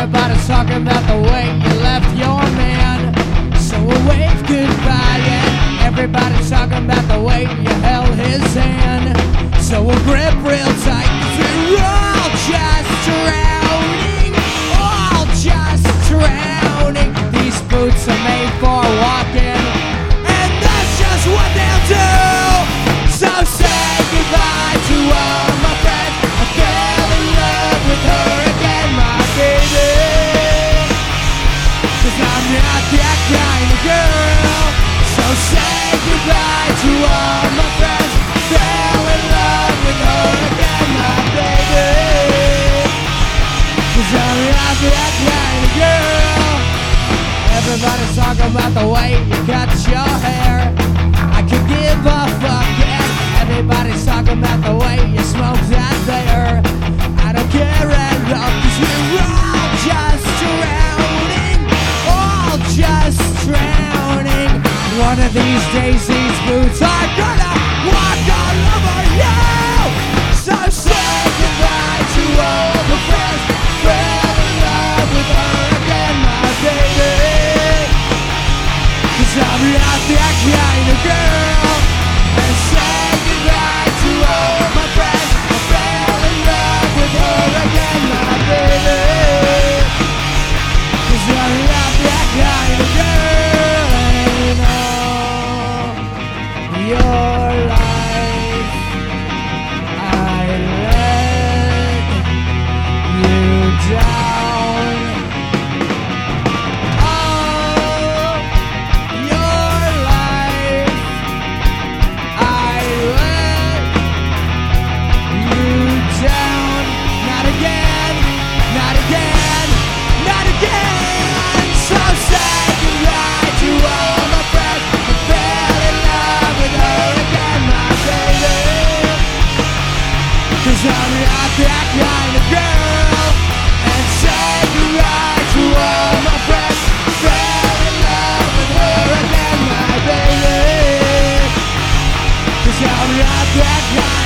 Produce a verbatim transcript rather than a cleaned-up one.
Everybody's talking about the way you left your man, so we'll wave goodbye. And everybody's talking about the way you held his hand, so we'll grip real tight, 'cause we're all just drowning, all just drowning. These boots are made for walking, and that's just what they'll do. So say goodbye to all my friends. I fell in love with her again, my baby, 'cause I'm not that kind of girl. So say goodbye to all my friends. Fell in love with her again, my baby, 'cause I'm not that kind of girl. Everybody's talking about the way you cut your hair. I could give a fuck, yeah. Everybody's talking about the way you smoke that there. I don't care at all, 'cause we're all just drowning, all just drowning. One of these days these boots are gonna walk all over you. So say goodbye to all the friends. Fell in love with her again, my baby, 'cause I'm not that kind of girl. And say goodbye to all my friends. I fell in love with her again, my baby, 'cause I'm not that kind of girl. And all your life I let you down. All your life I let you down. Not again, not again, not again. So say goodbye to all my friends. I fell in love with her again, my baby, 'cause I'm not that kind of girl. And say goodbye to all my friends. Fell in love with her again, my baby, 'cause I'm not that kind